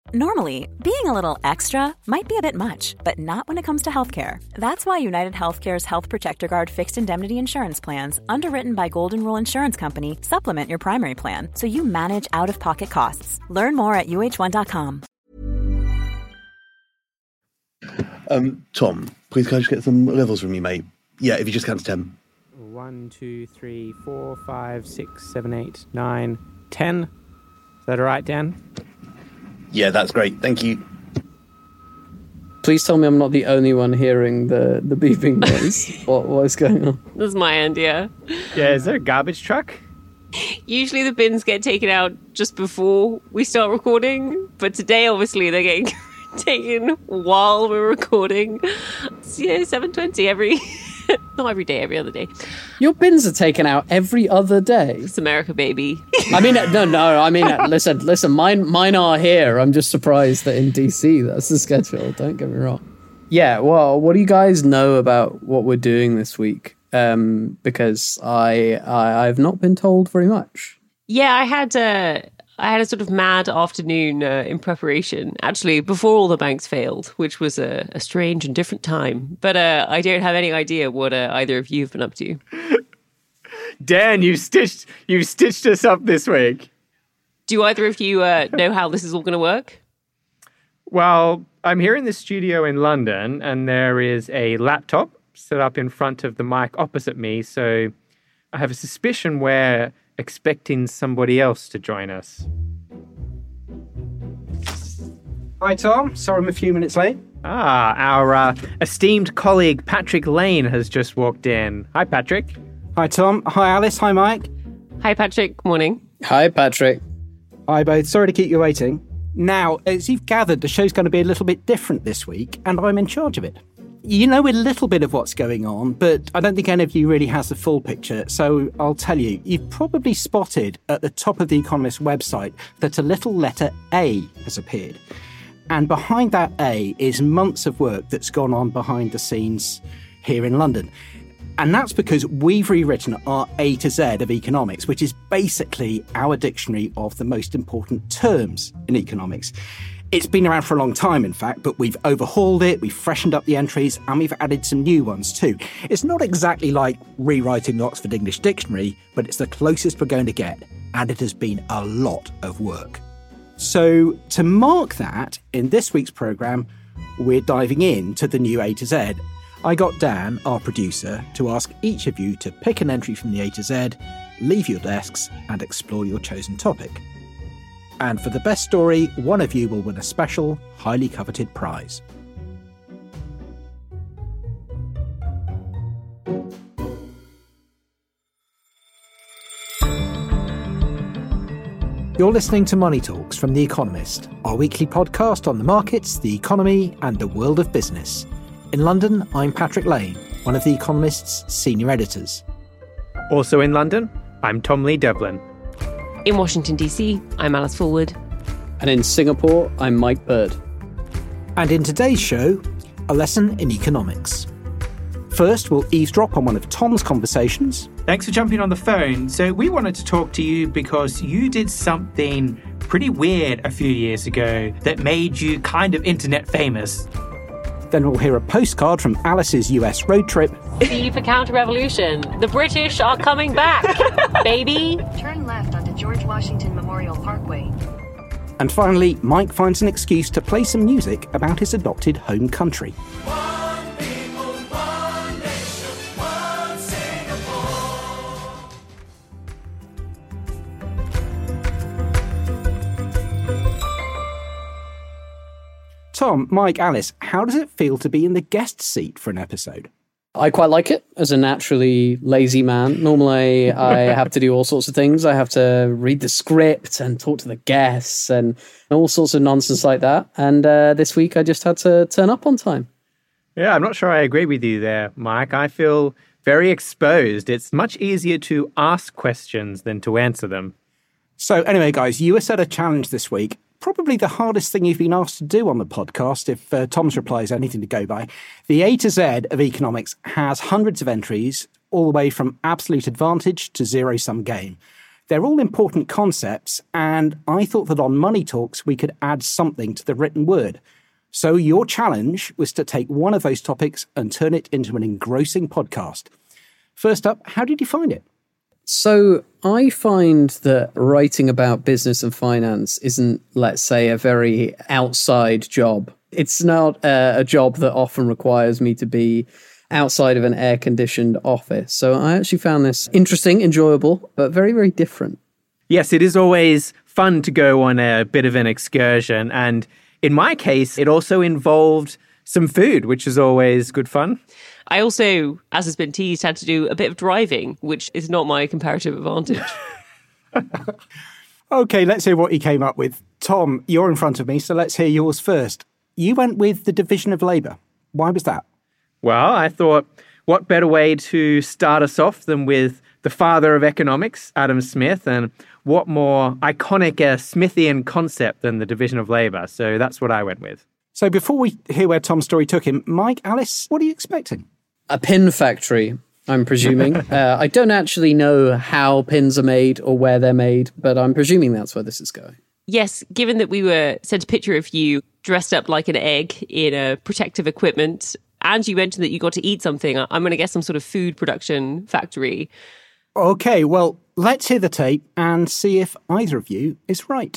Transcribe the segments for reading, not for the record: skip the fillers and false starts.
Normally, being a little extra might be a bit much, but not when it comes to healthcare. That's why United Healthcare's Health Protector Guard fixed indemnity insurance plans, underwritten by Golden Rule Insurance Company, supplement your primary plan so you manage out-of-pocket costs. Learn more at uh1.com. Tom, please can I just get some levels from you, mate? Yeah, if you just count to 10. 1, 2, 3, 4, 5, 6, 7, 8, 9, 10. Is that all right, Dan? Yeah, that's great. Thank you. Please tell me I'm not the only one hearing the beeping noise. What is going on? This is my end, yeah. Yeah, is there a garbage truck? Usually the bins get taken out just before we start recording, but today, obviously, they're getting taken while we're recording. It's, 7:20 not every day, every other day. Your bins are taken out every other day. It's America, baby. I mean, listen, mine are here. I'm just surprised that in DC that's the schedule. Don't get me wrong. Yeah, well, what do you guys know about what we're doing this week? Because I've not been told very much. Yeah, I had a sort of mad afternoon in preparation, actually, before all the banks failed, which was a strange and different time. But I don't have any idea what either of you have been up to. Dan, you stitched us up this week. Do either of you know how this is all going to work? Well, I'm here in the studio in London, and there is a laptop set up in front of the mic opposite me, so I have a suspicion we're expecting somebody else to join us. Hi, Tom. Sorry I'm a few minutes late. Our esteemed colleague Patrick Lane has just walked in. Hi, Patrick. Hi, Tom. Hi, Alice. Hi, Mike. Hi, Patrick. Morning. Hi, Patrick. Hi, both. Sorry to keep you waiting. Now, as you've gathered, the show's going to be a little bit different this week, and I'm in charge of it. You know a little bit of what's going on, but I don't think any of you really has the full picture, so I'll tell you. You've probably spotted at the top of The Economist website that a little letter A has appeared. And behind that A is months of work that's gone on behind the scenes here in London. And that's because we've rewritten our A to Z of economics, which is basically our dictionary of the most important terms in economics. It's been around for a long time, in fact, but we've overhauled it, we've freshened up the entries, and we've added some new ones too. It's not exactly like rewriting the Oxford English Dictionary, but it's the closest we're going to get, and it has been a lot of work. So, to mark that, in this week's programme, we're diving into the new A to Z. I got Dan, our producer, to ask each of you to pick an entry from the A to Z, leave your desks, and explore your chosen topic. And for the best story, one of you will win a special, highly coveted prize. You're listening to Money Talks from The Economist, our weekly podcast on the markets, the economy, and the world of business. In London, I'm Patrick Lane, one of The Economist's senior editors. Also in London, I'm Tom Lee Devlin. In Washington, D.C., I'm Alice Fulwood. And in Singapore, I'm Mike Bird. And in today's show, a lesson in economics. First, we'll eavesdrop on one of Tom's conversations. Thanks for jumping on the phone. So we wanted to talk to you because you did something pretty weird a few years ago that made you kind of internet famous. Then we'll hear a postcard from Alice's US road trip. C for counter-revolution. The British are coming back, baby. Turn left onto George Washington Memorial Parkway. And finally, Mike finds an excuse to play some music about his adopted home country. One people, one nation, one Singapore. Tom, Mike, Alice, how does it feel to be in the guest seat for an episode? I quite like it as a naturally lazy man. Normally, I have to do all sorts of things. I have to read the script and talk to the guests and all sorts of nonsense like that. And this week, I just had to turn up on time. Yeah, I'm not sure I agree with you there, Mike. I feel very exposed. It's much easier to ask questions than to answer them. So anyway, guys, you were set a challenge this week. Probably the hardest thing you've been asked to do on the podcast, if Tom's reply is anything to go by. The A to Z of economics has hundreds of entries, all the way from absolute advantage to zero-sum game. They're all important concepts, and I thought that on Money Talks we could add something to the written word. So your challenge was to take one of those topics and turn it into an engrossing podcast. First up, how did you find it? So I find that writing about business and finance isn't, let's say, a very outside job. It's not a job that often requires me to be outside of an air-conditioned office. So I actually found this interesting, enjoyable, but very, very different. Yes, it is always fun to go on a bit of an excursion. And in my case, it also involved some food, which is always good fun. I also, as has been teased, had to do a bit of driving, which is not my comparative advantage. Okay, let's hear what you came up with. Tom, you're in front of me, so let's hear yours first. You went with the division of labour. Why was that? Well, I thought, what better way to start us off than with the father of economics, Adam Smith, and what more iconic Smithian concept than the division of labour? So that's what I went with. So before we hear where Tom's story took him, Mike, Alice, what are you expecting? A pin factory, I'm presuming. I don't actually know how pins are made or where they're made, but I'm presuming that's where this is going. Yes, given that we were sent a picture of you dressed up like an egg in a protective equipment, and you mentioned that you got to eat something, I'm going to guess some sort of food production factory. Okay, well, let's hear the tape and see if either of you is right.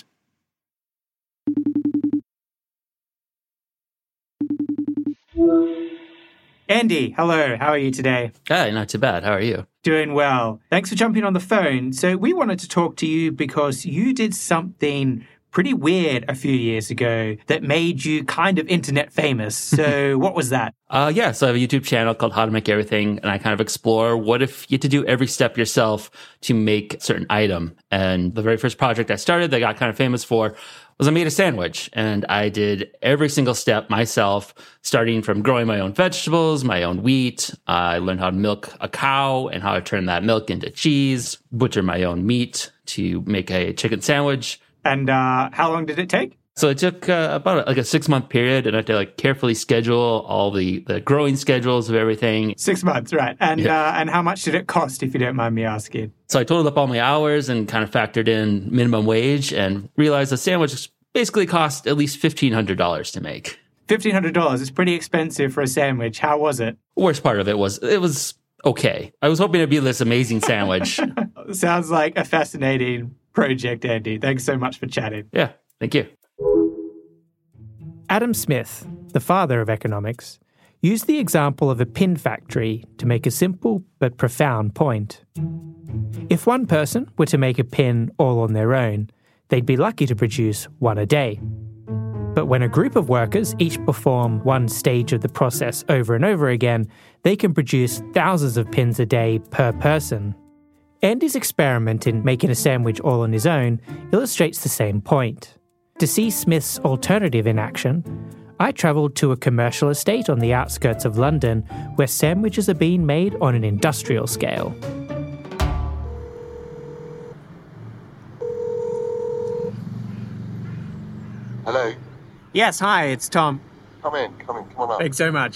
Andy, hello. How are you today? Hi, not too bad. How are you? Doing well. Thanks for jumping on the phone. So we wanted to talk to you because you did something pretty weird a few years ago that made you kind of internet famous. So what was that? So I have a YouTube channel called How to Make Everything, and I kind of explore what if you had to do every step yourself to make a certain item. And the very first project I started that I got kind of famous for was I made a sandwich, and I did every single step myself, starting from growing my own vegetables, my own wheat. I learned how to milk a cow and how to turn that milk into cheese, butcher my own meat to make a chicken sandwich. And how long did it take? So it took about a 6-month period, and I had to caraefully schedule all the growing schedules of everything. 6 months, right. And and how much did it cost, if you don't mind me asking? So I totaled up all my hours and kind of factored in minimum wage and realized a sandwich basically cost at least $1,500 to make. $1,500 is pretty expensive for a sandwich. How was it? Worst part of it was okay. I was hoping it'd be this amazing sandwich. Sounds like a fascinating project, Andy. Thanks so much for chatting. Yeah, thank you. Adam Smith, the father of economics, used the example of a pin factory to make a simple but profound point. If one person were to make a pin all on their own, they'd be lucky to produce one a day. But when a group of workers each perform one stage of the process over and over again, they can produce thousands of pins a day per person. Andy's experiment in making a sandwich all on his own illustrates the same point. To see Smith's alternative in action, I travelled to a commercial estate on the outskirts of London where sandwiches are being made on an industrial scale. Hello? Yes, hi, it's Tom. Come on up. Thanks so much.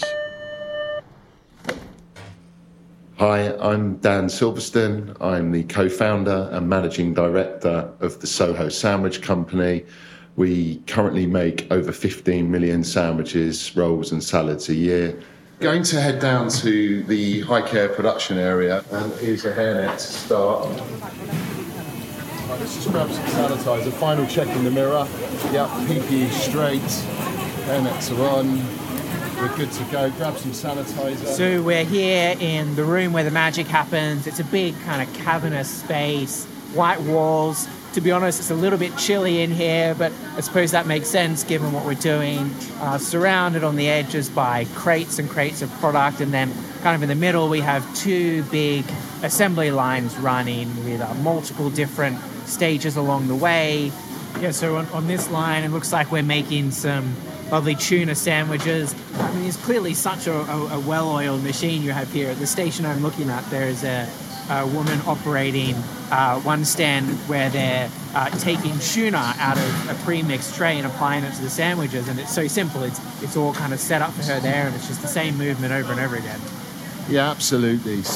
Hi, I'm Dan Silverstone. I'm the co-founder and managing director of the Soho Sandwich Company. We currently make over 15 million sandwiches, rolls and salads a year. Going to head down to the high care production area, and here's a hairnet to start. Right, let's just grab some sanitizer. Final check in the mirror. Yep, PPE straight. Hairnets are on. We're good to go. Grab some sanitizer. So we're here in the room where the magic happens. It's a big kind of cavernous space, white walls. To be honest, it's a little bit chilly in here, but I suppose that makes sense given what we're doing. Surrounded on the edges by crates and crates of product, and then kind of in the middle we have two big assembly lines running with multiple different stages along the way. Yeah, so on this line it looks like we're making some lovely tuna sandwiches. I mean, it's clearly such a well-oiled machine you have here. At the station I'm looking at, there's a woman operating one stand where they're taking tuna out of a pre-mixed tray and applying it to the sandwiches, and it's so simple. It's all kind of set up for her there, and it's just the same movement over and over again. Yeah, absolutely. So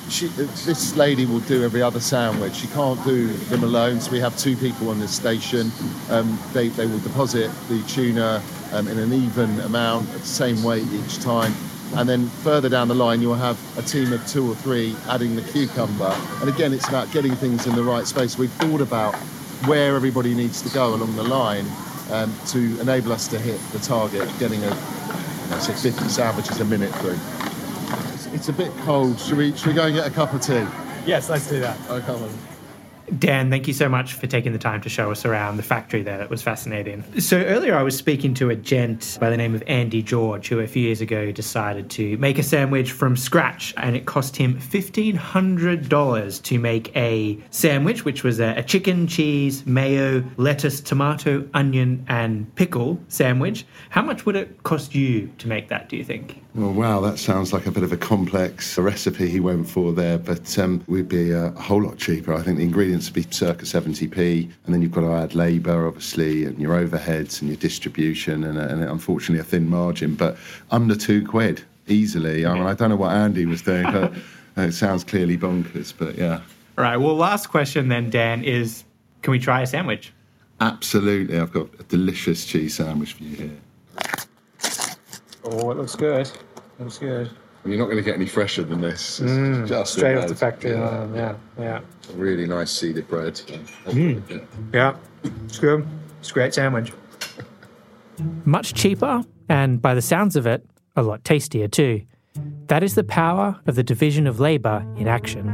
this lady will do every other sandwich. She can't do them alone, so we have 2 people on this station. They will deposit the tuna in an even amount at the same weight each time. And then further down the line, you'll have a team of 2 or 3 adding the cucumber. And again, it's about getting things in the right space. We've thought about where everybody needs to go along the line to enable us to hit the target, getting 50 sandwiches a minute through. It's a bit cold. Should we go and get a cup of tea? Yes, let's do that. Oh, come on. Dan, thank you so much for taking the time to show us around the factory there. That was fascinating. So earlier I was speaking to a gent by the name of Andy George, who a few years ago decided to make a sandwich from scratch, and it cost him $1,500 to make a sandwich, which was a chicken, cheese, mayo, lettuce, tomato, onion, and pickle sandwich. How much would it cost you to make that, do you think? Well, wow, that sounds like a bit of a complex recipe he went for there, but we'd be a whole lot cheaper. I think the ingredients would be circa 70p, and then you've got to add labour, obviously, and your overheads and your distribution, and unfortunately a thin margin, but under £2 easily. I mean, I don't know what Andy was doing, but it sounds clearly bonkers, but yeah. All right, well, last question then, Dan, is can we try a sandwich? Absolutely. I've got a delicious cheese sandwich for you here. Oh, it looks good. It looks good. You're not going to get any fresher than this. It's just straight off the factory line. Yeah. Really nice seeded bread. Yeah, it's good. It's a great sandwich. Much cheaper, and by the sounds of it, a lot tastier too. That is the power of the division of labour in action.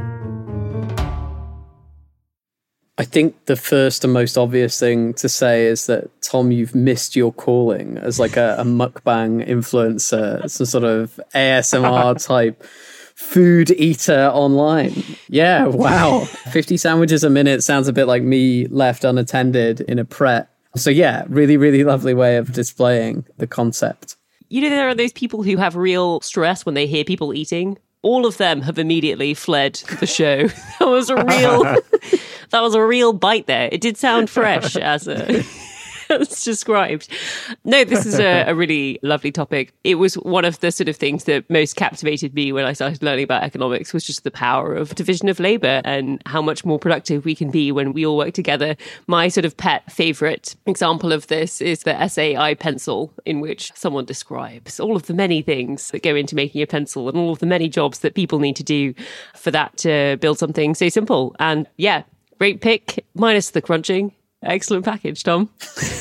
I think the first and most obvious thing to say is that, Tom, you've missed your calling as like a mukbang influencer, some sort of ASMR type food eater online. Yeah, wow. 50 sandwiches a minute sounds a bit like me left unattended in a Pret. So yeah, really, really lovely way of displaying the concept. You know, there are those people who have real stress when they hear people eating. All of them have immediately fled the show. That was a real bite there. It did sound fresh as described. No, this is a really lovely topic. It was one of the sort of things that most captivated me when I started learning about economics, was just the power of division of labour and how much more productive we can be when we all work together. My sort of pet favourite example of this is the SAI pencil, in which someone describes all of the many things that go into making a pencil and all of the many jobs that people need to do for that to build something so simple. And yeah, great pick, minus the crunching. Excellent package, Tom.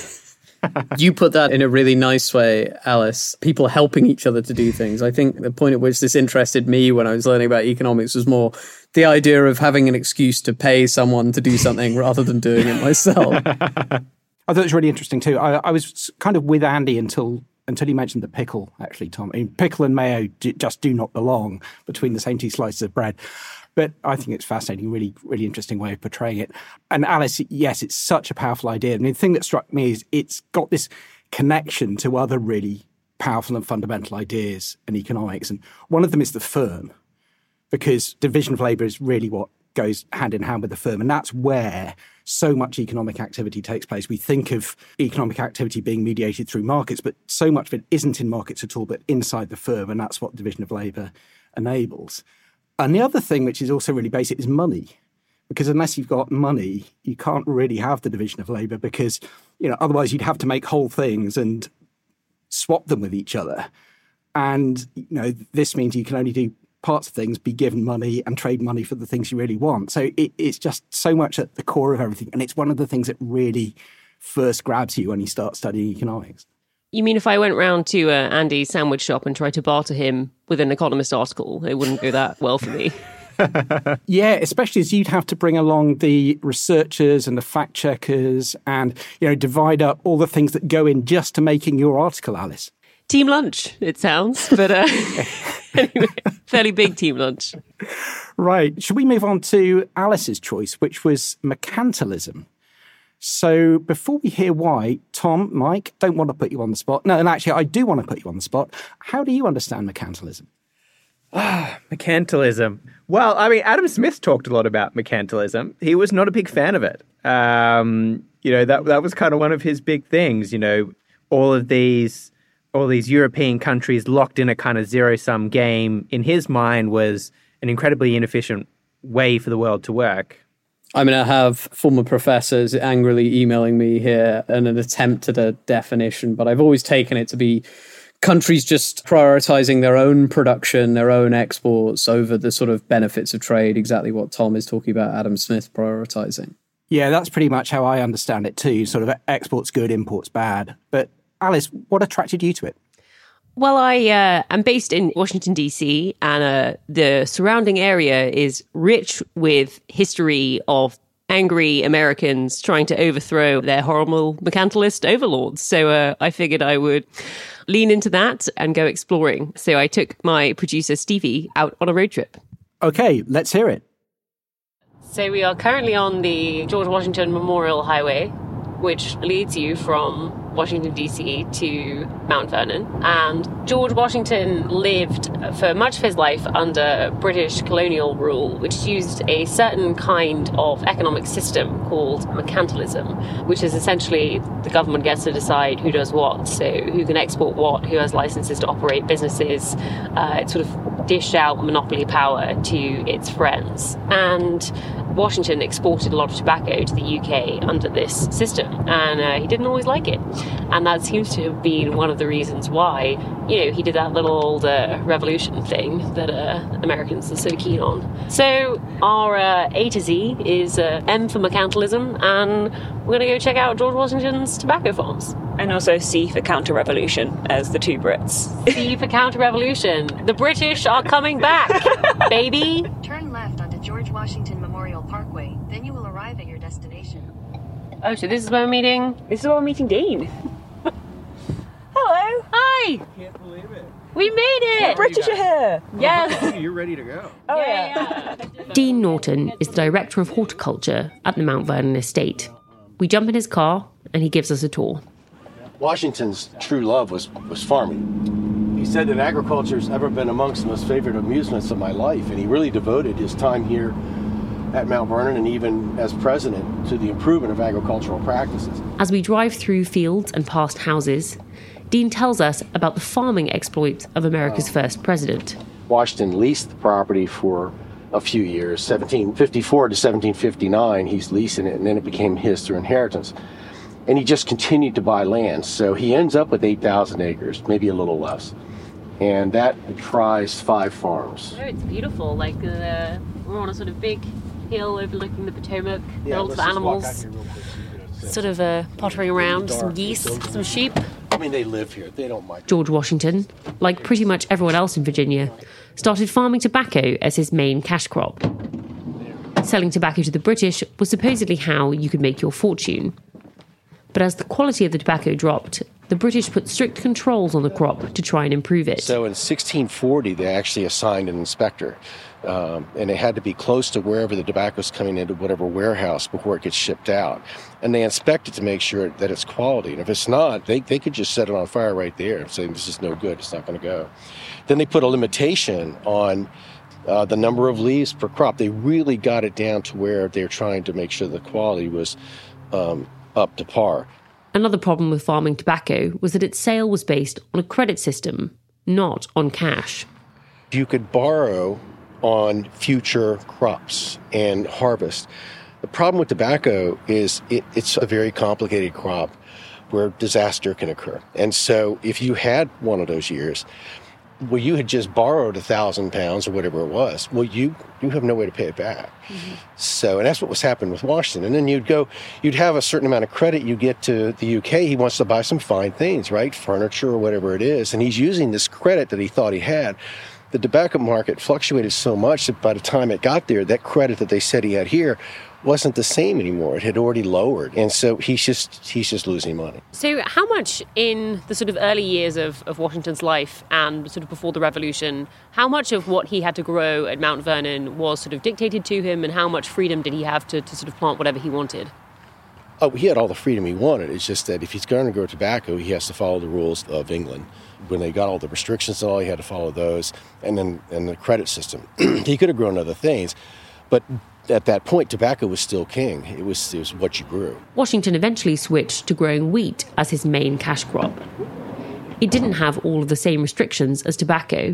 You put that in a really nice way, Alice. People helping each other to do things. I think the point at which this interested me when I was learning about economics was more the idea of having an excuse to pay someone to do something rather than doing it myself. I thought it was really interesting too. I was kind of with Andy until he mentioned the pickle, actually, Tom. I mean, pickle and mayo just do not belong between the same 2 slices of bread. But I think it's fascinating, really, really interesting way of portraying it. And Alice, yes, it's such a powerful idea. I mean, the thing that struck me is it's got this connection to other really powerful and fundamental ideas in economics. And one of them is the firm, because division of labour is really what goes hand in hand with the firm. And that's where so much economic activity takes place. We think of economic activity being mediated through markets, but so much of it isn't in markets at all, but inside the firm. And that's what division of labour enables. And the other thing, which is also really basic, is money. Because unless you've got money, you can't really have the division of labour, because, otherwise you'd have to make whole things and swap them with each other. And, this means you can only do parts of things, be given money and trade money for the things you really want. So it's just so much at the core of everything. And it's one of the things that really first grabs you when you start studying economics. You mean if I went round to Andy's sandwich shop and tried to barter him with an Economist article, it wouldn't go that well for me? Yeah, especially as you'd have to bring along the researchers and the fact checkers and, divide up all the things that go in just to making your article, Alice. Team lunch, it sounds, but anyway, fairly big team lunch. Right. Should we move on to Alice's choice, which was mercantilism? So before we hear why, Tom, Mike, don't want to put you on the spot. No, and actually, I do want to put you on the spot. How do you understand mercantilism? Mercantilism. Well, I mean, Adam Smith talked a lot about mercantilism. He was not a big fan of it. That was kind of one of his big things. All these European countries locked in a kind of zero-sum game. In his mind was an incredibly inefficient way for the world to work. I mean, I have former professors angrily emailing me here in an attempt at a definition, but I've always taken it to be countries just prioritizing their own production, their own exports over the sort of benefits of trade, exactly what Tom is talking about, Adam Smith prioritizing. Yeah, that's pretty much how I understand it too. Sort of exports good, imports bad. But Alice, what attracted you to it? Well, I am based in Washington, D.C., and the surrounding area is rich with history of angry Americans trying to overthrow their horrible mercantilist overlords. So I figured I would lean into that and go exploring. So I took my producer, Stevie, out on a road trip. Okay, let's hear it. So we are currently on the George Washington Memorial Highway, which leads you from Washington, D.C. to Mount Vernon. And George Washington lived for much of his life under British colonial rule, which used a certain kind of economic system called mercantilism, which is essentially the government gets to decide who does what, so who can export what, who has licenses to operate businesses. It sort of dished out monopoly power to its friends. And Washington exported a lot of tobacco to the UK under this system, and he didn't always like it. And that seems to have been one of the reasons why, he did that little old revolution thing that Americans are so keen on. So our A to Z is M for mercantilism, and we're going to go check out George Washington's tobacco farms. And also C for counter-revolution, as the two Brits. C for counter-revolution. The British are coming back, baby! Turn left onto George Washington Memorial Parkway, then you will arrive at your destination. Oh, so this is where we're meeting? This is where we're meeting Dean. Hello! Hi! Can't believe it. We made it! The British are here! Yes! You're ready to go. Oh, yeah. Dean Norton is the Director of Horticulture at the Mount Vernon Estate. We jump in his car, and he gives us a tour. Washington's true love was farming. He said that agriculture's ever been amongst the most favorite amusements of my life, and he really devoted his time here at Mount Vernon and even as president to the improvement of agricultural practices. As we drive through fields and past houses, Dean tells us about the farming exploits of America's first president. Washington leased the property for a few years, 1754 to 1759, he's leasing it, and then it became his through inheritance. And he just continued to buy land, so he ends up with 8,000 acres, maybe a little less. And that comprised 5 farms. Oh, it's beautiful, like we're on a sort of big hill overlooking the Potomac, lots of animals, sort of pottering around, some geese, some sheep. I mean, they live here, they don't mind. George Washington, like pretty much everyone else in Virginia, started farming tobacco as his main cash crop. Selling tobacco to the British was supposedly how you could make your fortune. But as the quality of the tobacco dropped, the British put strict controls on the crop to try and improve it. So in 1640, they actually assigned an inspector, and it had to be close to wherever the tobacco is coming into whatever warehouse before it gets shipped out. And they inspect it to make sure that it's quality. And if it's not, they could just set it on fire right there and say, this is no good, it's not going to go. Then they put a limitation on the number of leaves per crop. They really got it down to where they're trying to make sure the quality was up to par. Another problem with farming tobacco was that its sale was based on a credit system, not on cash. You could borrow on future crops and harvest. The problem with tobacco is it's a very complicated crop where disaster can occur. And so if you had one of those years where you had just borrowed 1,000 pounds or whatever it was, well, you have no way to pay it back. Mm-hmm. So, and that's what was happening with Washington. And then you'd have a certain amount of credit, you get to the UK, he wants to buy some fine things, right? Furniture or whatever it is. And he's using this credit that he thought he had. The tobacco market fluctuated so much that by the time it got there, that credit that they said he had here wasn't the same anymore. It had already lowered. And so he's just losing money. So how much in the sort of early years of Washington's life and sort of before the revolution, how much of what he had to grow at Mount Vernon was sort of dictated to him, and how much freedom did he have to sort of plant whatever he wanted? Oh, he had all the freedom he wanted. It's just that if he's going to grow tobacco, he has to follow the rules of England. When they got all the restrictions and all, he had to follow those. And then the credit system. He could have grown other things, but at that point, tobacco was still king. It was what you grew. Washington eventually switched to growing wheat as his main cash crop. It didn't have all of the same restrictions as tobacco,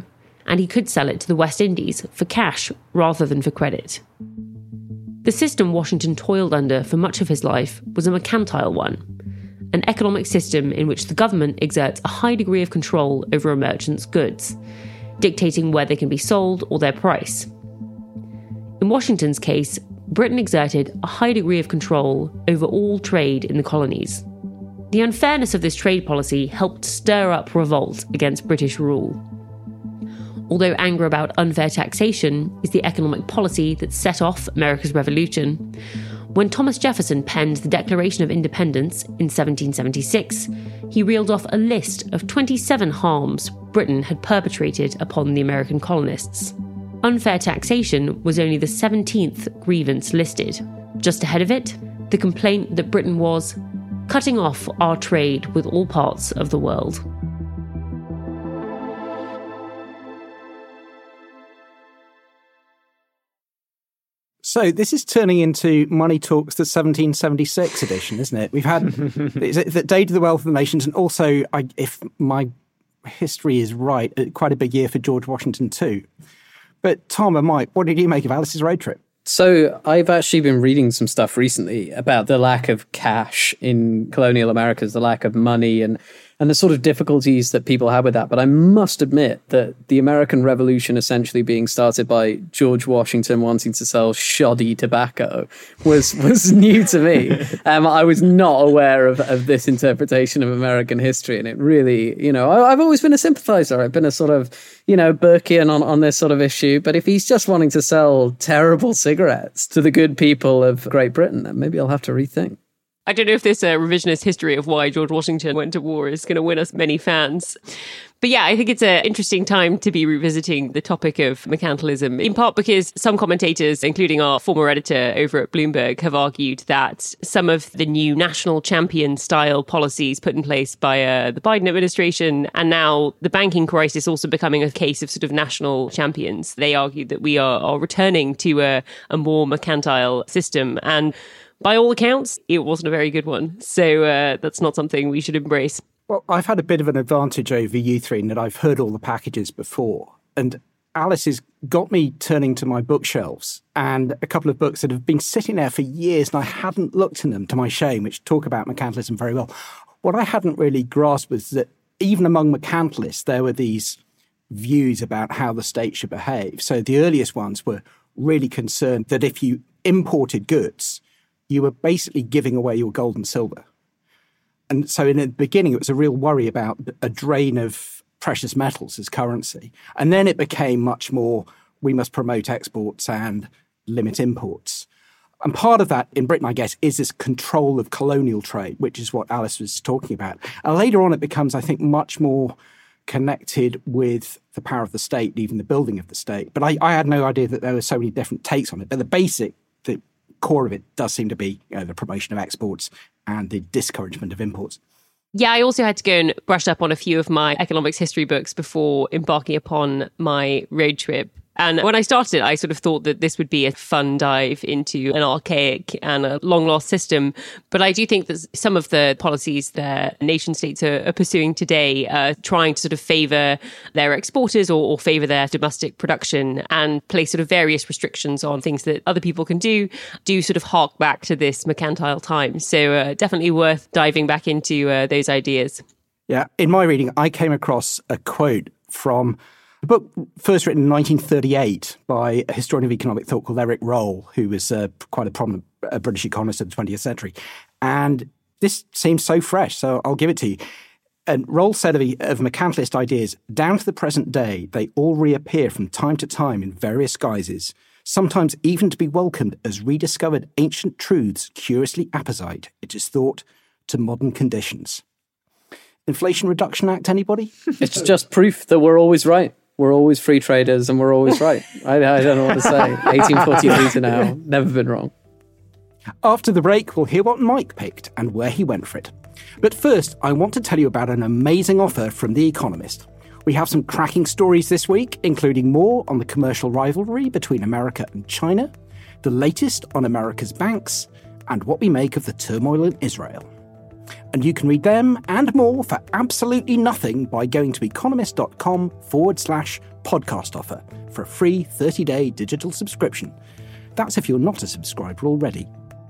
and he could sell it to the West Indies for cash rather than for credit. The system Washington toiled under for much of his life was a mercantile one, an economic system in which the government exerts a high degree of control over a merchant's goods, dictating where they can be sold or their price. In Washington's case, Britain exerted a high degree of control over all trade in the colonies. The unfairness of this trade policy helped stir up revolt against British rule. Although anger about unfair taxation is the economic policy that set off America's Revolution, when Thomas Jefferson penned the Declaration of Independence in 1776, he reeled off a list of 27 harms Britain had perpetrated upon the American colonists. Unfair taxation was only the 17th grievance listed. Just ahead of it, the complaint that Britain was cutting off our trade with all parts of the world. So this is turning into Money Talks, the 1776 edition, isn't it? We've had the Day to the Wealth of the Nations, and also, if my history is right, quite a big year for George Washington too. But Tom and Mike, what did you make of Alice's road trip? So I've actually been reading some stuff recently about the lack of cash in colonial Americas, the lack of money and the sort of difficulties that people had with that. But I must admit that the American Revolution essentially being started by George Washington wanting to sell shoddy tobacco was new to me. I was not aware of this interpretation of American history. And it really, I've always been a sympathizer. I've been a sort of, Burkean on this sort of issue. But if he's just wanting to sell terrible cigarettes to the good people of Great Britain, then maybe I'll have to rethink. I don't know if this revisionist history of why George Washington went to war is going to win us many fans. But yeah, I think it's an interesting time to be revisiting the topic of mercantilism, in part because some commentators, including our former editor over at Bloomberg, have argued that some of the new national champion style policies put in place by the Biden administration, and now the banking crisis also becoming a case of sort of national champions. They argue that we are returning to a more mercantile system. And by all accounts, it wasn't a very good one. So that's not something we should embrace. Well, I've had a bit of an advantage over you three in that I've heard all the packages before. And Alice has got me turning to my bookshelves and a couple of books that have been sitting there for years and I hadn't looked in them, to my shame, which talk about mercantilism very well. What I hadn't really grasped was that even among mercantilists, there were these views about how the state should behave. So the earliest ones were really concerned that if you imported goods, you were basically giving away your gold and silver. And so in the beginning, it was a real worry about a drain of precious metals as currency. And then it became much more, we must promote exports and limit imports. And part of that in Britain, I guess, is this control of colonial trade, which is what Alice was talking about. And later on, it becomes, I think, much more connected with the power of the state, even the building of the state. But I had no idea that there were so many different takes on it. But the core of it does seem to be the promotion of exports and the discouragement of imports. Yeah, I also had to go and brush up on a few of my economics history books before embarking upon my road trip. And when I started, I sort of thought that this would be a fun dive into an archaic and a long-lost system. But I do think that some of the policies that nation states are pursuing today are trying to sort of favour their exporters or favour their domestic production and place sort of various restrictions on things that other people can do sort of hark back to this mercantile time. So definitely worth diving back into those ideas. Yeah, in my reading, I came across a quote from the book first written in 1938 by a historian of economic thought called Eric Roll, who was quite a prominent British economist of the 20th century. And this seems so fresh, so I'll give it to you. And Roll said of mercantilist ideas, down to the present day, they all reappear from time to time in various guises, sometimes even to be welcomed as rediscovered ancient truths curiously apposite, it is thought, to modern conditions. Inflation Reduction Act, anybody? It's just proof that we're always right. We're always free traders and we're always right. I don't know what to say. 1843 to now, never been wrong. After the break, we'll hear what Mike picked and where he went for it. But first, I want to tell you about an amazing offer from The Economist. We have some cracking stories this week, including more on the commercial rivalry between America and China, the latest on America's banks, and what we make of the turmoil in Israel. And you can read them and more for absolutely nothing by going to economist.com/podcast offer for a free 30-day digital subscription. That's if you're not a subscriber already.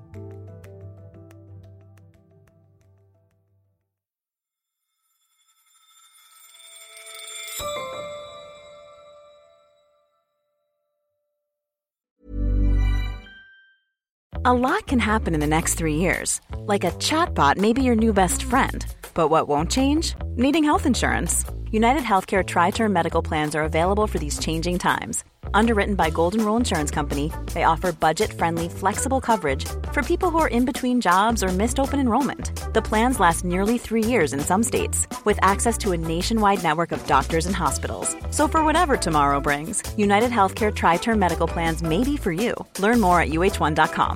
A lot can happen in the next 3 years. Like a chatbot may be your new best friend. But what won't change? Needing health insurance. United Healthcare Tri-Term Medical Plans are available for these changing times. Underwritten by Golden Rule Insurance Company, they offer budget-friendly, flexible coverage for people who are in between jobs or missed open enrollment. The plans last nearly 3 years in some states, with access to a nationwide network of doctors and hospitals. So for whatever tomorrow brings, United Healthcare Tri-Term Medical Plans may be for you. Learn more at uh1.com.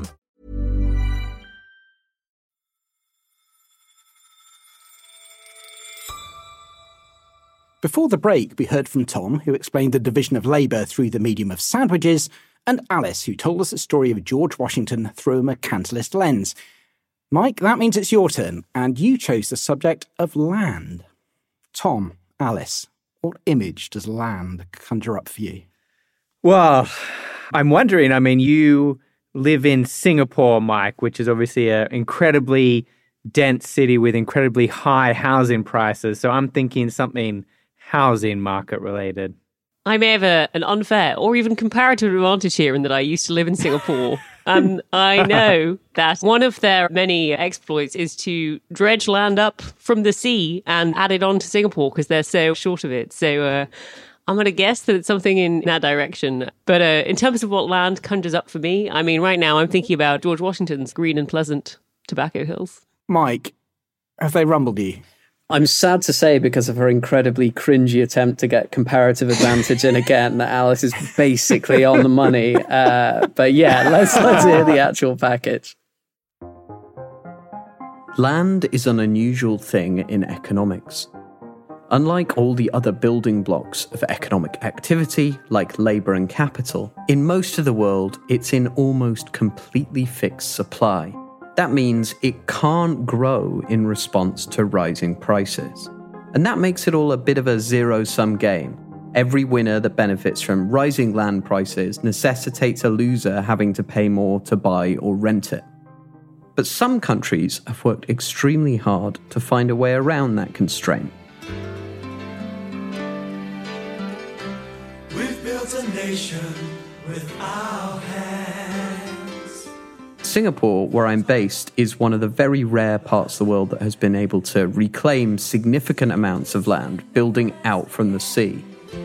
Before the break, we heard from Tom, who explained the division of labour through the medium of sandwiches, and Alice, who told us the story of George Washington through a mercantilist lens. Mike, that means it's your turn, and you chose the subject of land. Tom, Alice, what image does land conjure up for you? Well, I'm wondering, you live in Singapore, Mike, which is obviously an incredibly dense city with incredibly high housing prices. So I'm thinking something housing market related. I may have an unfair or even comparative advantage here in that I used to live in Singapore. I know that one of their many exploits is to dredge land up from the sea and add it on to Singapore because they're so short of it. So I'm going to guess that it's something in that direction. But in terms of what land conjures up for me, right now I'm thinking about George Washington's green and pleasant tobacco hills. Mike, have they rumbled you? I'm sad to say, because of her incredibly cringy attempt to get comparative advantage in again, that Alice is basically on the money. But yeah, let's hear the actual package. Land is an unusual thing in economics. Unlike all the other building blocks of economic activity, like labour and capital, in most of the world, it's in almost completely fixed supply. That means it can't grow in response to rising prices. And that makes it all a bit of a zero-sum game. Every winner that benefits from rising land prices necessitates a loser having to pay more to buy or rent it. But some countries have worked extremely hard to find a way around that constraint. We've built a nation with our hands. Singapore, where I'm based, is one of the very rare parts of the world that has been able to reclaim significant amounts of land, building out from the sea.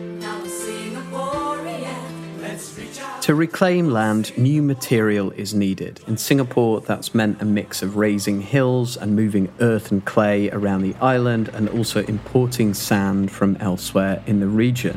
To reclaim land, new material is needed. In Singapore, that's meant a mix of raising hills and moving earth and clay around the island, and also importing sand from elsewhere in the region.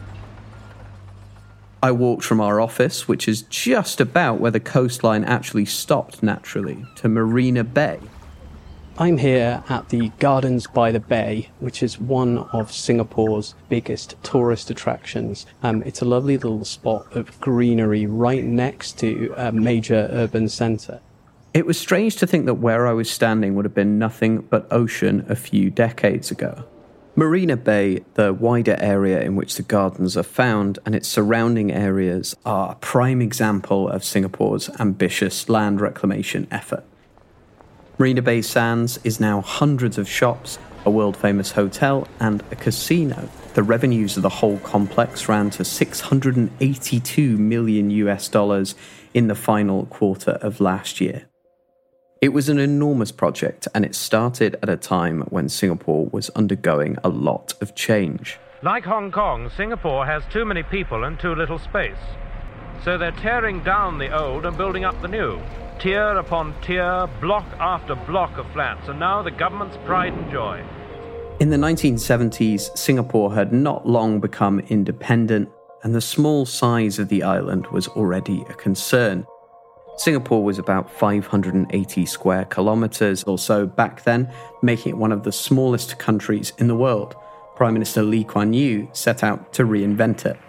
I walked from our office, which is just about where the coastline actually stopped naturally, to Marina Bay. I'm here at the Gardens by the Bay, which is one of Singapore's biggest tourist attractions. It's a lovely little spot of greenery right next to a major urban centre. It was strange to think that where I was standing would have been nothing but ocean a few decades ago. Marina Bay, the wider area in which the gardens are found, and its surrounding areas are a prime example of Singapore's ambitious land reclamation effort. Marina Bay Sands is now hundreds of shops, a world-famous hotel, and a casino. The revenues of the whole complex ran to $682 million in the final quarter of last year. It was an enormous project, and it started at a time when Singapore was undergoing a lot of change. Like Hong Kong, Singapore has too many people and too little space. So they're tearing down the old and building up the new. Tier upon tier, block after block of flats, and now the government's pride and joy. In the 1970s, Singapore had not long become independent, and the small size of the island was already a concern. Singapore was about 580 square kilometres or so back then, making it one of the smallest countries in the world. Prime Minister Lee Kuan Yew set out to reinvent it.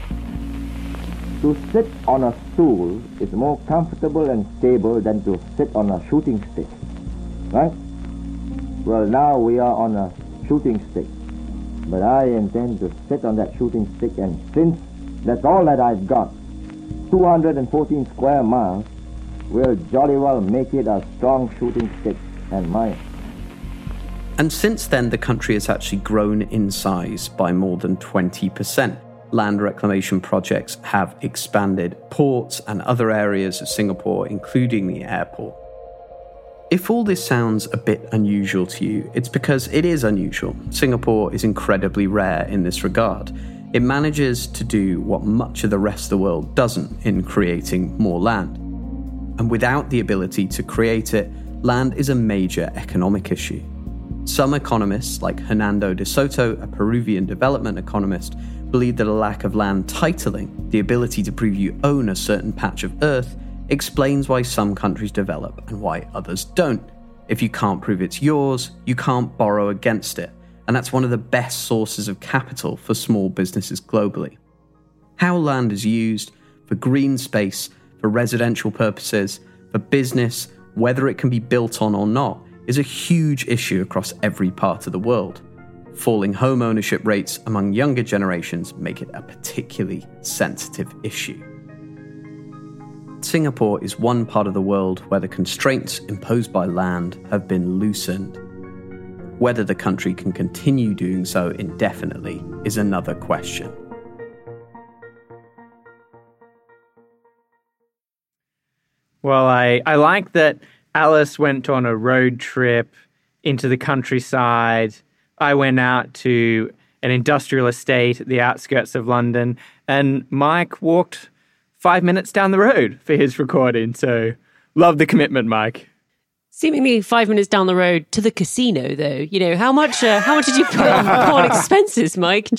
To sit on a stool is more comfortable and stable than to sit on a shooting stick, right? Well, now we are on a shooting stick. But I intend to sit on that shooting stick, and since that's all that I've got, 214 square miles, will jolly well make it a strong shooting stick and mine. And since then, the country has actually grown in size by more than 20%. Land reclamation projects have expanded ports and other areas of Singapore, including the airport. If all this sounds a bit unusual to you, it's because it is unusual. Singapore is incredibly rare in this regard. It manages to do what much of the rest of the world doesn't in creating more land. And without the ability to create it, land is a major economic issue. Some economists, like Hernando de Soto, a Peruvian development economist, believe that a lack of land titling, the ability to prove you own a certain patch of earth, explains why some countries develop and why others don't. If you can't prove it's yours, you can't borrow against it, and that's one of the best sources of capital for small businesses globally. How land is used for green space, for residential purposes, for business, whether it can be built on or not, is a huge issue across every part of the world. Falling home ownership rates among younger generations make it a particularly sensitive issue. Singapore is one part of the world where the constraints imposed by land have been loosened. Whether the country can continue doing so indefinitely is another question. Well, I like that Alice went on a road trip into the countryside. I went out to an industrial estate at the outskirts of London, and Mike walked 5 minutes down the road for his recording. So, love the commitment, Mike. Seemingly 5 minutes down the road to the casino, though. You know, how much did you put on expenses, Mike?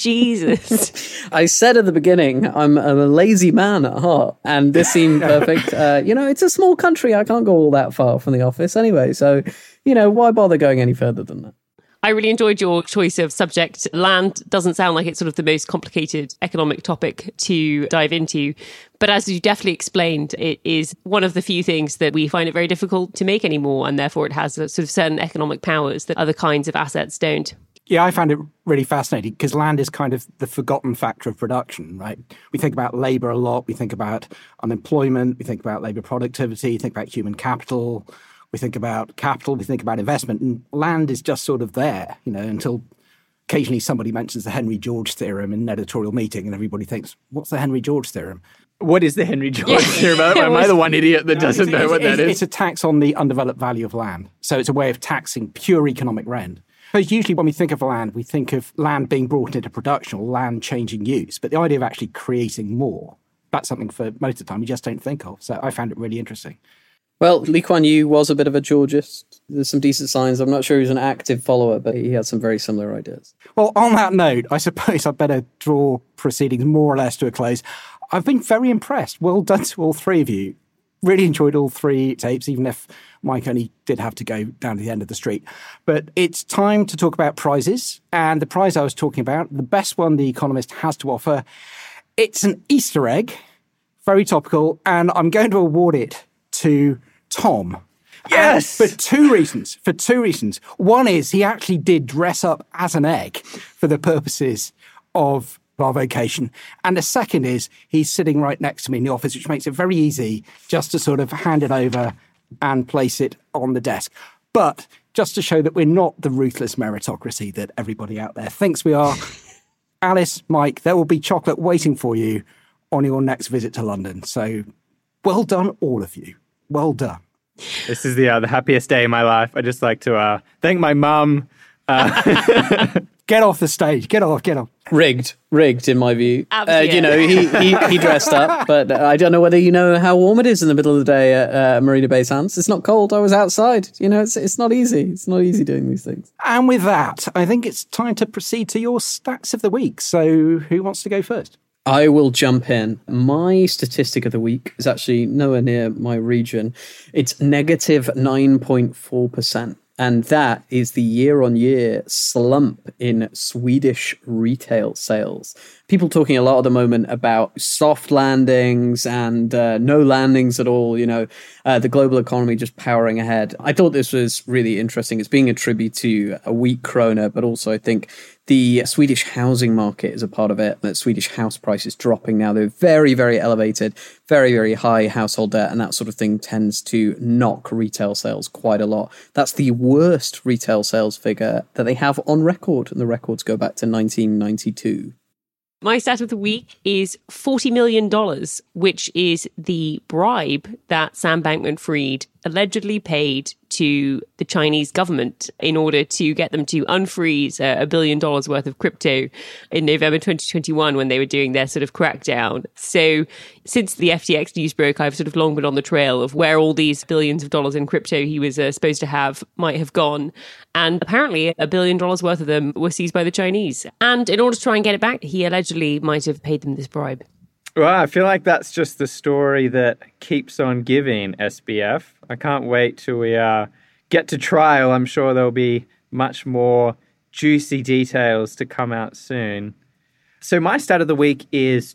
Jesus. I said at the beginning, I'm a lazy man at heart, and this seemed perfect. It's a small country. I can't go all that far from the office anyway. So, why bother going any further than that? I really enjoyed your choice of subject. Land doesn't sound like it's sort of the most complicated economic topic to dive into. But as you definitely explained, it is one of the few things that we find it very difficult to make anymore. And therefore, it has sort of certain economic powers that other kinds of assets don't. Yeah, I found it really fascinating because land is kind of the forgotten factor of production, right? We think about labour a lot. We think about unemployment. We think about labour productivity. Think about human capital. We think about capital, we think about investment, and land is just sort of there, until occasionally somebody mentions the Henry George theorem in an editorial meeting and everybody thinks, what's the Henry George theorem? What is the Henry George theorem? Am I the one idiot that doesn't know what that is? It's a tax on the undeveloped value of land. So it's a way of taxing pure economic rent. Because usually when we think of land, we think of land being brought into production or land changing use. But the idea of actually creating more, that's something for most of the time you just don't think of. So I found it really interesting. Well, Lee Kuan Yew was a bit of a Georgist. There's some decent signs. I'm not sure he was an active follower, but he had some very similar ideas. Well, on that note, I suppose I'd better draw proceedings more or less to a close. I've been very impressed. Well done to all three of you. Really enjoyed all three tapes, even if Mike only did have to go down to the end of the street. But it's time to talk about prizes. And the prize I was talking about, the best one The Economist has to offer, it's an Easter egg, very topical, and I'm going to award it to Tom. Yes! For two reasons. One is he actually did dress up as an egg for the purposes of our vocation. And the second is he's sitting right next to me in the office, which makes it very easy just to sort of hand it over and place it on the desk. But just to show that we're not the ruthless meritocracy that everybody out there thinks we are, Alice, Mike, there will be chocolate waiting for you on your next visit to London. So well done, all of you. Well done. This is the happiest day of my life. I just like to thank my mum. Get off the stage. Get off. Rigged in my view. Absolutely. He dressed up, but I don't know whether you know how warm it is in the middle of the day at Marina Bay Sands. It's not cold. I was outside. It's not easy. It's not easy doing these things. And with that, I think it's time to proceed to your stats of the week. So who wants to go first? I will jump in. My statistic of the week is actually nowhere near my region. It's negative 9.4%. and that is the year-on-year slump in Swedish retail sales. People talking a lot at the moment about soft landings and no landings at all, the global economy just powering ahead. I thought this was really interesting. It's being attributed to a weak krona, but also I think the Swedish housing market is a part of it. That Swedish house prices dropping now. They're very, very elevated, very, very high household debt, and that sort of thing tends to knock retail sales quite a lot. That's the worst retail sales figure that they have on record, and the records go back to 1992. My stat of the week is $40 million, which is the bribe that Sam Bankman-Fried allegedly paid to the Chinese government in order to get them to unfreeze $1 billion worth of crypto in November 2021 when they were doing their sort of crackdown. So since the FTX news broke, I've sort of long been on the trail of where all these billions of dollars in crypto he was supposed to have might have gone. And apparently $1 billion worth of them were seized by the Chinese. And in order to try and get it back, he allegedly might have paid them this bribe. Well, I feel like that's just the story that keeps on giving, SBF. I can't wait till we get to trial. I'm sure there'll be much more juicy details to come out soon. So my stat of the week is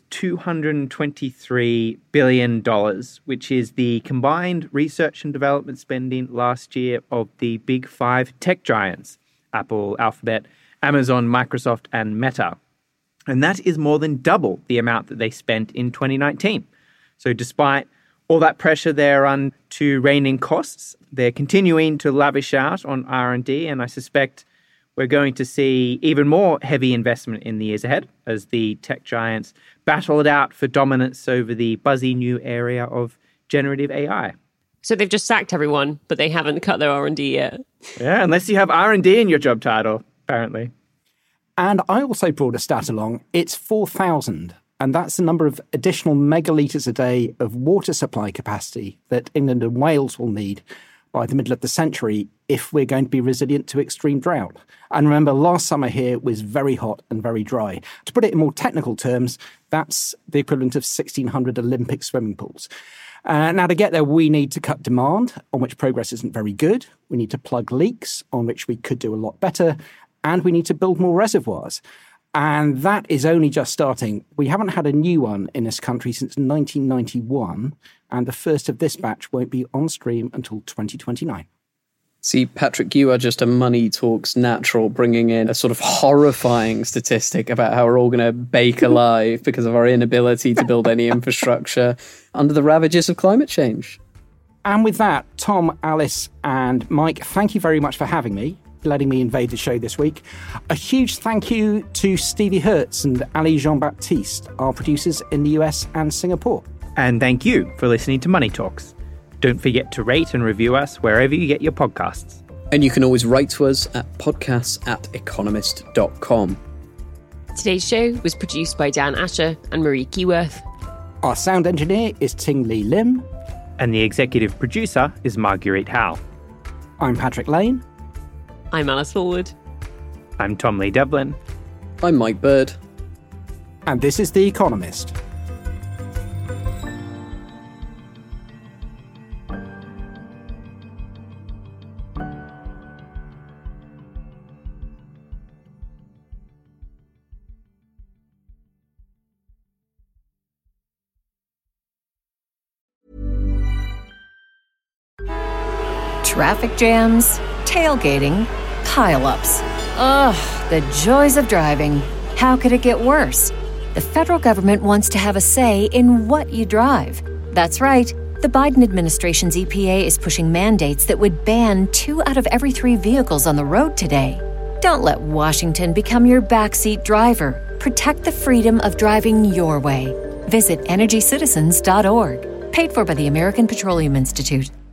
$223 billion, which is the combined research and development spending last year of the big five tech giants, Apple, Alphabet, Amazon, Microsoft, and Meta. And that is more than double the amount that they spent in 2019. So despite all that pressure they're on to rein in costs, they're continuing to lavish out on R&D, and I suspect we're going to see even more heavy investment in the years ahead as the tech giants battle it out for dominance over the buzzy new area of generative AI. So they've just sacked everyone, but they haven't cut their R&D yet. Yeah, unless you have R&D in your job title, apparently. And I also brought a stat along. It's 4,000, and that's the number of additional megalitres a day of water supply capacity that England and Wales will need by the middle of the century if we're going to be resilient to extreme drought. And remember, last summer here was very hot and very dry. To put it in more technical terms, that's the equivalent of 1,600 Olympic swimming pools. Now, to get there, we need to cut demand, on which progress isn't very good. We need to plug leaks, on which we could do a lot better. And we need to build more reservoirs. And that is only just starting. We haven't had a new one in this country since 1991, and the first of this batch won't be on stream until 2029. See, Patrick, you are just a Money Talks natural, bringing in a sort of horrifying statistic about how we're all going to bake alive because of our inability to build any infrastructure under the ravages of climate change. And with that, Tom, Alice, and Mike, thank you very much for having me, letting me invade the show this week. A huge thank you to Stevie Hertz and Ali Jean-Baptiste, our producers in the US and Singapore. And thank you for listening to Money Talks. Don't forget to rate and review us wherever you get your podcasts. And you can always write to us at podcasts@economist.com. Today's show was produced by Dan Asher and Marie Keyworth. Our sound engineer is Ting Lee Lim. And the executive producer is Marguerite Howe. I'm Patrick Lane. I'm Alice Forward. I'm Tom Lee Devlin. I'm Mike Bird. And this is The Economist. Traffic jams, tailgating, pile-ups. Ugh, the joys of driving. How could it get worse? The federal government wants to have a say in what you drive. That's right. The Biden administration's EPA is pushing mandates that would ban 2 out of every 3 vehicles on the road today. Don't let Washington become your backseat driver. Protect the freedom of driving your way. Visit EnergyCitizens.org. Paid for by the American Petroleum Institute.